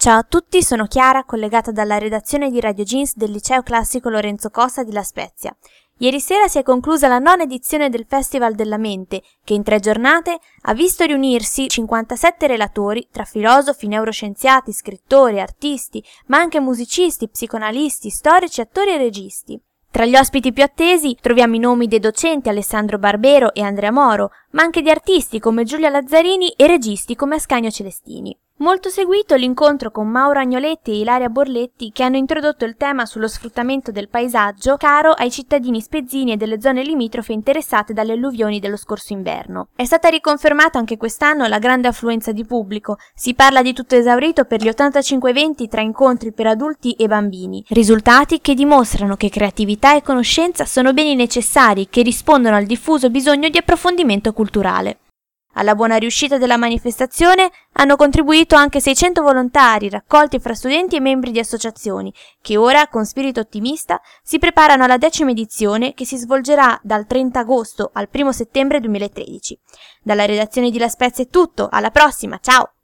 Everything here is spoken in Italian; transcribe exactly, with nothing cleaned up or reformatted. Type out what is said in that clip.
Ciao a tutti, sono Chiara, collegata dalla redazione di Radio Jeans del Liceo Classico Lorenzo Costa di La Spezia. Ieri sera si è conclusa la nona edizione del Festival della Mente, che in tre giornate ha visto riunirsi cinquantasette relatori tra filosofi, neuroscienziati, scrittori, artisti, ma anche musicisti, psicoanalisti, storici, attori e registi. Tra gli ospiti più attesi troviamo i nomi dei docenti Alessandro Barbero e Andrea Moro, ma anche di artisti come Giulia Lazzarini e registi come Ascanio Celestini. Molto seguito l'incontro con Mauro Agnoletti e Ilaria Borletti, che hanno introdotto il tema sullo sfruttamento del paesaggio caro ai cittadini spezzini e delle zone limitrofe interessate dalle alluvioni dello scorso inverno. È stata riconfermata anche quest'anno la grande affluenza di pubblico, si parla di tutto esaurito per gli ottantacinque eventi tra incontri per adulti e bambini, risultati che dimostrano che creatività e conoscenza sono beni necessari che rispondono al diffuso bisogno di approfondimento culturale. Alla buona riuscita della manifestazione hanno contribuito anche seicento volontari raccolti fra studenti e membri di associazioni, che ora, con spirito ottimista, si preparano alla decima edizione che si svolgerà dal trenta agosto al primo settembre duemilatredici. Dalla redazione di La Spezia è tutto, alla prossima, ciao!